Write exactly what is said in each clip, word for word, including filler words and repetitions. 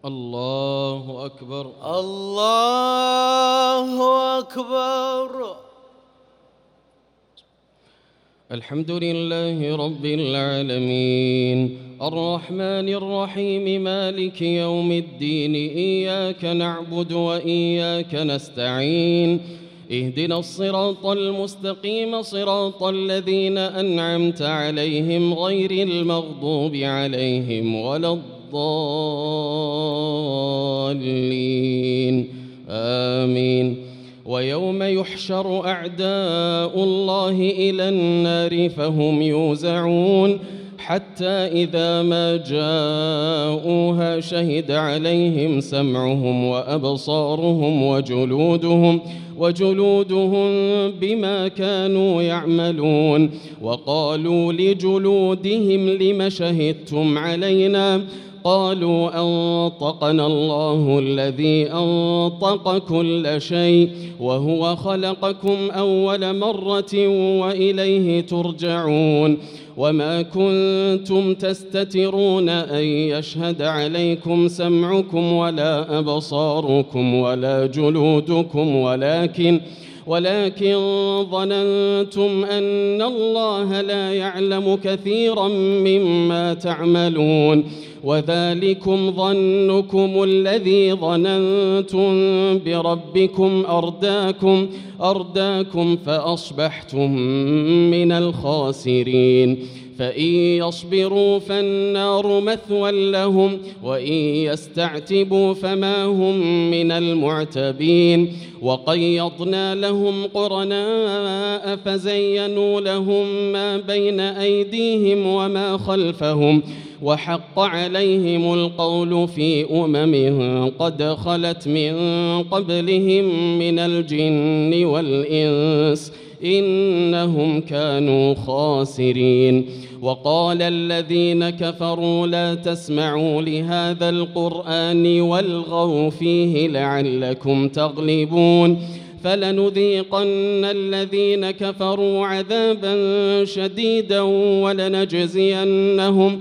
الله أكبر الله أكبر. الحمد لله رب العالمين الرحمن الرحيم مالك يوم الدين إياك نعبد وإياك نستعين اهدنا الصراط المستقيم صراط الذين أنعمت عليهم غير المغضوب عليهم ولا الضالين آمين. ويوم يحشر أعداء الله إلى النار فهم يوزعون حتى إذا ما جاءوها شهد عليهم سمعهم وأبصارهم وجلودهم وجلودهم بما كانوا يعملون وقالوا لجلودهم لم شهدتم علينا قالوا أنطقنا الله الذي أنطق كل شيء وهو خلقكم أول مرة وإليه ترجعون وما كنتم تستترون أن يشهد عليكم سمعكم ولا أبصاركم ولا جلودكم ولكن ولكن ظننتم أن الله لا يعلم كثيرا مما تعملون وذلكم ظنكم الذي ظننتم بربكم أرداكم أرداكم فأصبحتم من الخاسرين فإن يصبروا فالنار مثوى لهم وإن يستعتبوا فما هم من المعتبين وقيضنا لهم قرناء فزينوا لهم ما بين أيديهم وما خلفهم وحق عليهم القول في أمم قد خلت من قبلهم من الجن والإنس إنهم كانوا خاسرين. وقال الذين كفروا لا تسمعوا لهذا القرآن والغوا فيه لعلكم تغلبون فلنذيقن الذين كفروا عذابا شديدا ولنجزينهم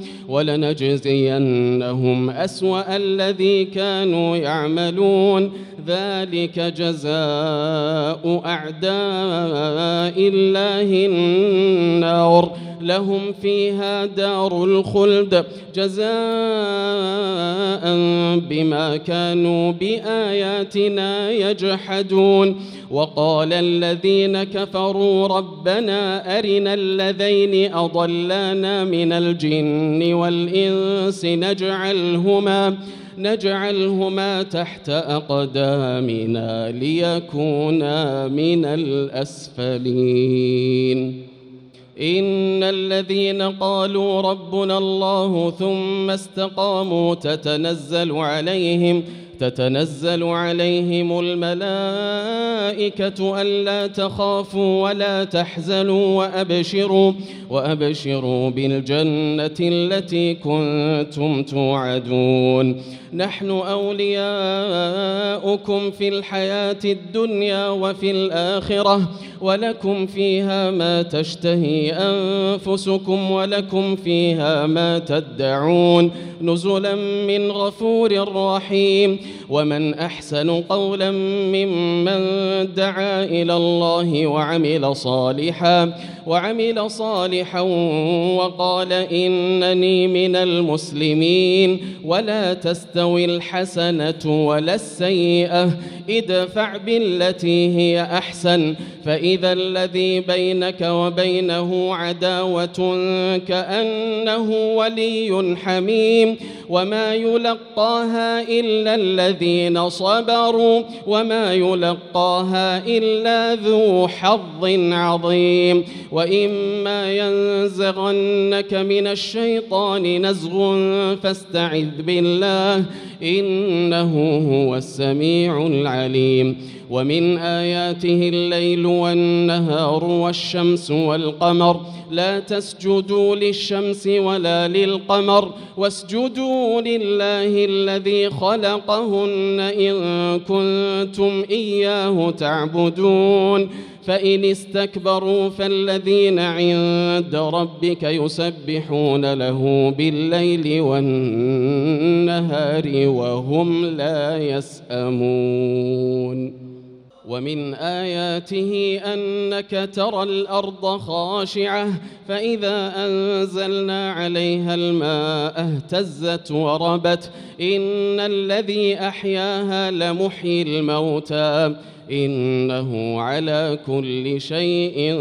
ولنجزينهم أسوأ الذي كانوا يعملون ذلك جزاء أعداء الله النار لهم فيها دار الخلد جزاء بما كانوا بآياتنا يجحدون. وقال الذين كفروا ربنا أرنا الذين أضلانا من الجن والإنس نجعلهما نجعلهما تحت أقدامنا ليكونا من الأسفلين. إن الذين قالوا ربنا الله ثم استقاموا تتنزل عليهم تتنزل عليهم الملائكة ألا تخافوا ولا تحزنوا وأبشروا وأبشروا بالجنة التي كنتم توعدون نحن أولياؤكم في الحياة الدنيا وفي الآخرة ولكم فيها ما تشتهي أنفسكم ولكم فيها ما تدعون نزلا من غفور رحيم. ومن أحسن قولا ممن دعا إلى الله وعمل صالحا وعمل صالحا وقال إنني من المسلمين. ولا تستوي الحسنة ولا السيئة ادفع بالتي هي أحسن فإذا الذي بينك وبينه عداوة كأنه ولي حميم وما يلقاها إلا الذين صبروا وما يلقاها إلا ذو حظ عظيم. وإما ينزغنك من الشيطان نزغ فاستعذ بالله إنه هو السميع العليم. ومن آياته الليل والنهار والشمس والقمر لا تسجدوا للشمس ولا للقمر واسجدوا لله الذي خلقهن إن كنتم إياه تعبدون فإن استكبروا فالذين عند ربك يسبحون له بالليل والنهار وهم لا يسأمون. ومن آياته أنك ترى الأرض خاشعة فإذا أنزلنا عليها الماء اهتزت وربت إن الذي أحياها لمحيي الموتى إنه على كل شيء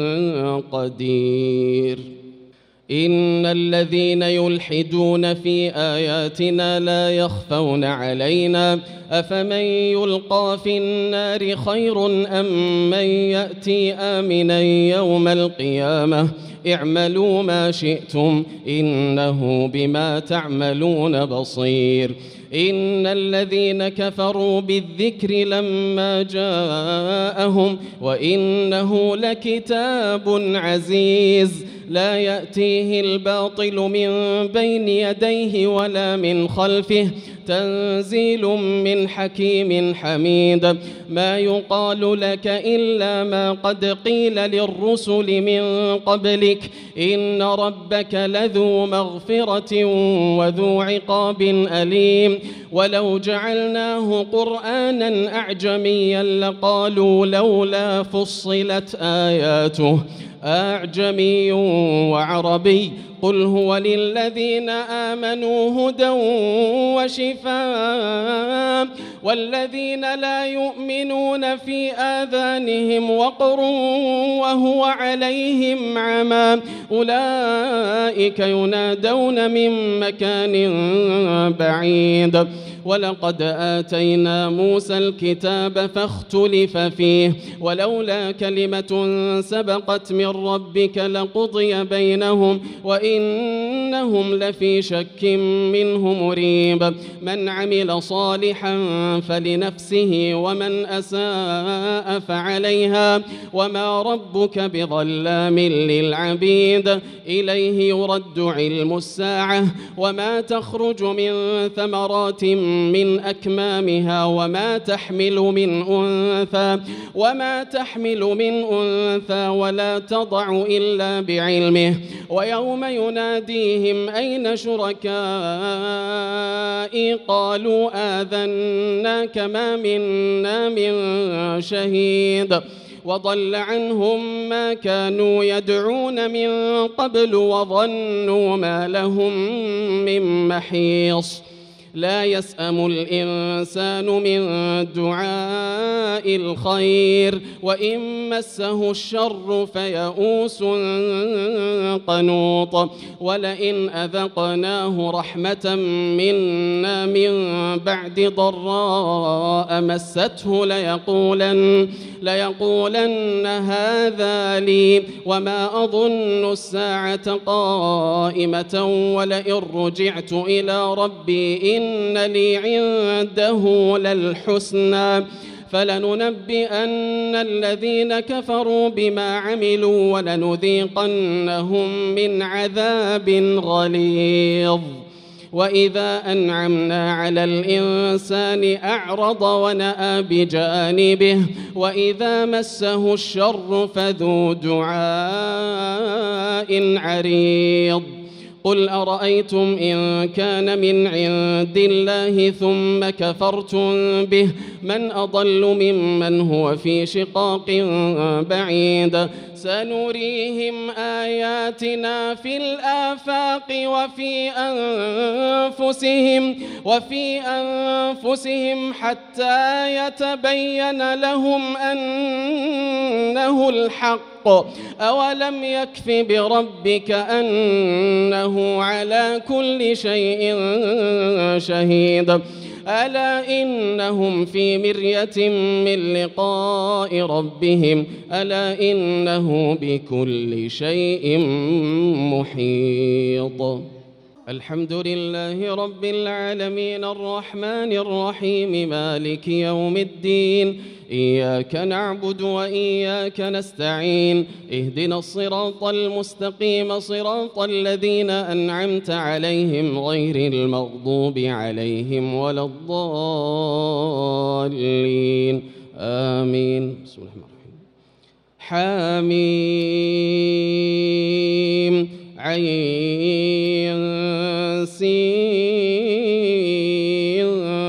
قدير. إن الذين يلحدون في آياتنا لا يخفون علينا أفمن يلقى في النار خير أم من يأتي آمنا يوم القيامة اعملوا ما شئتم إنه بما تعملون بصير. إن الذين كفروا بالذكر لما جاءهم وإنه لكتاب عزيز لا يأتيه الباطل من بين يديه ولا من خلفه تنزيل من حكيم حميد. ما يقال لك إلا ما قد قيل للرسل من قبلك إن ربك لذو مغفرة وذو عقاب أليم. ولو جعلناه قرآنا أعجميا لقالوا لولا فصلت آياته أعجمي وعربي قل هو للذين آمنوا هدى وشفاء والذين لا يؤمنون في آذانهم وقر وهو عليهم عمى أولئك ينادون من مكان بعيد. ولقد آتينا موسى الكتاب فاختلف فيه ولولا كلمة سبقت من ربك لقضي بينهم وإنهم لفي شك منه مريب. من عمل صالحا فلنفسه ومن أساء فعليها وما ربك بظلام للعبيد. إليه يرد علم الساعة وما تخرج من ثمرات من أكمامها وما تحمل من أنثى وما تحمل من أنثى ولا تضع إلا بعلمه. ويوم يناديهم أين شركائي قالوا آذناك ما منا من شهيد. وضل عنهم ما كانوا يدعون من قبل وظنوا ما لهم من محيص. لا يسأم الإنسان من دعاء الخير وإن مسه الشر فيئوس قنوط. ولئن أذقناه رحمة منا من بعد ضراء مسته ليقولن, ليقولن هذا لي وما أظن الساعة قائمة ولئن رجعت إلى ربي إن لي عنده للحسنى فلننبئن الذين كفروا بما عملوا ولنذيقنهم من عذاب غليظ. وإذا أنعمنا على الإنسان أعرض ونأى بجانبه وإذا مسه الشر فذو دعاء عريض. قل أرأيتم إن كان من عند الله ثم كفرتم به من أضل ممن هو في شقاق بعيد. سنريهم آياتنا في الآفاق وفي أنفسهم وفي أنفسهم حتى يتبين لهم أنه الحق. أولم يكف بربك أنه على كل شيء شهيد. ألا إنهم في مرية من لقاء ربهم ألا إنه بكل شيء محيط. الحمد لله رب العالمين الرحمن الرحيم مالك يوم الدين إياك نعبد وإياك نستعين اهدنا الصراط المستقيم صراط الذين أنعمت عليهم غير المغضوب عليهم ولا الضالين آمين. بسم الله الرحمن الرحيم. حميم عين سين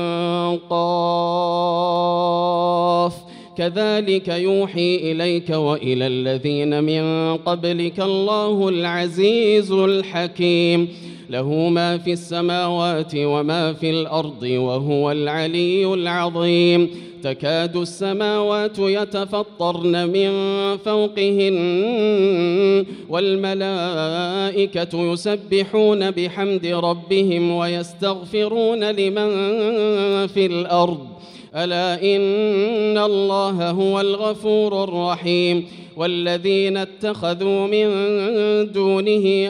قاف كذلك يوحي إليك وإلى الذين من قبلك الله العزيز الحكيم له ما في السماوات وما في الأرض وهو العلي العظيم تكاد السماوات يتفطرن من فوقهن والملائكة يسبحون بحمد ربهم ويستغفرون لمن في الأرض ألا إن الله هو الغفور الرحيم والذين اتخذوا من دونه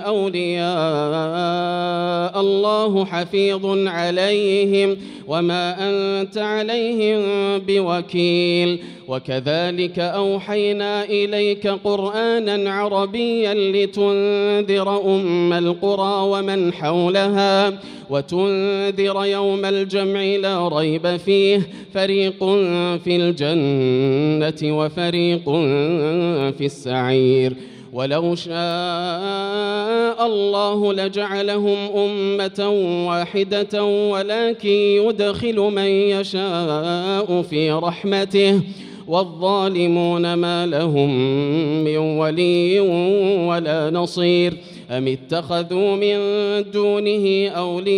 أولياء الله حفيظ عليهم وما أنت عليهم بوكيل وكذلك أوحينا إليك قرآنا عربيا لتنذر أم القرى ومن حولها وتنذر يوم الجمع لا ريب فيه فريق في الجنة وفريق في السعير ولو شاء الله لجعلهم أمة واحدة ولكن يدخل من يشاء في رحمته والظالمون ما لهم من ولي ولا نصير أم اتخذوا من دونه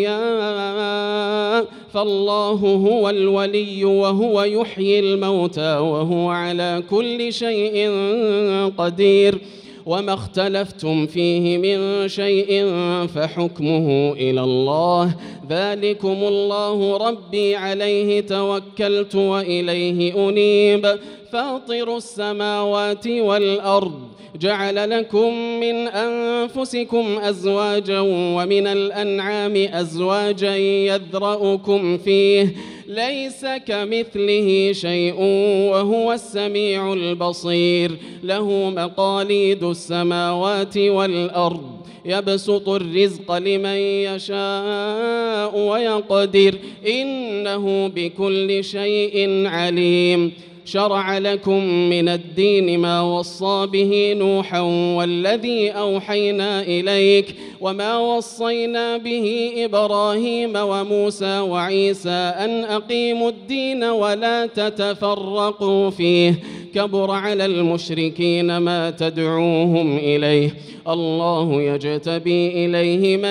أولياء فالله هو الولي وهو يحيي الموتى وهو على كل شيء قدير وما اختلفتم فيه من شيء فحكمه إلى الله ذلكم الله ربي عليه توكلت وإليه أنيب فاطر السماوات والأرض جعل لكم من أنفسكم أزواجا ومن الأنعام أزواجا يذرأكم فيه ليس كمثله شيء وهو السميع البصير له مقاليد السماوات والأرض يبسط الرزق لمن يشاء ويقدر إنه بكل شيء عليم شرع لكم من الدين ما وصى به نوحا والذي أوحينا إليك وما وصينا به إبراهيم وموسى وعيسى أن أقيموا الدين ولا تتفرقوا فيه كبر على المشركين ما تدعوهم إليه الله يجتبي إليه من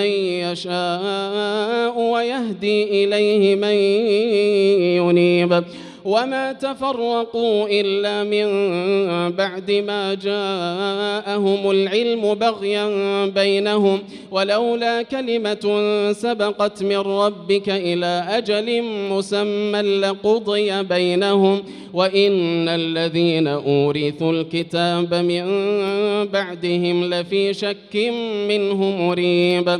يشاء ويهدي إليه من ينيب وما تفرقوا إلا من بعد ما جاءهم العلم بغيا بينهم ولولا كلمة سبقت من ربك إلى أجل مسمى لقضي بينهم وإن الذين أورثوا الكتاب من بعدهم لفي شك منه مريب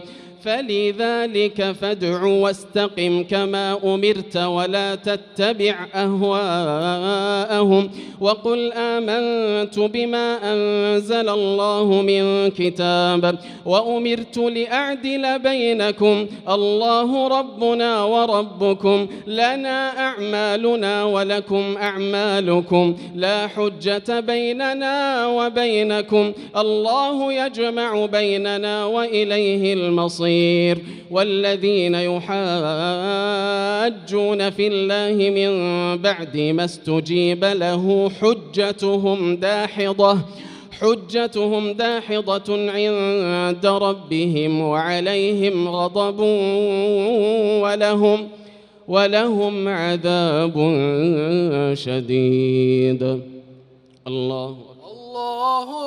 فلذلك فادع واستقم كما أمرت ولا تتبع أهواءهم وقل آمنت بما أنزل الله من كتاب وأمرت لأعدل بينكم الله ربنا وربكم لنا أعمالنا ولكم أعمالكم لا حجة بيننا وبينكم الله يجمع بيننا وإليه المصير والذين يحاجون في الله من بعد ما استجيب له حجتهم داحضة حجتهم داحضة عند ربهم وعليهم غضب ولهم ولهم عذاب شديد الله الله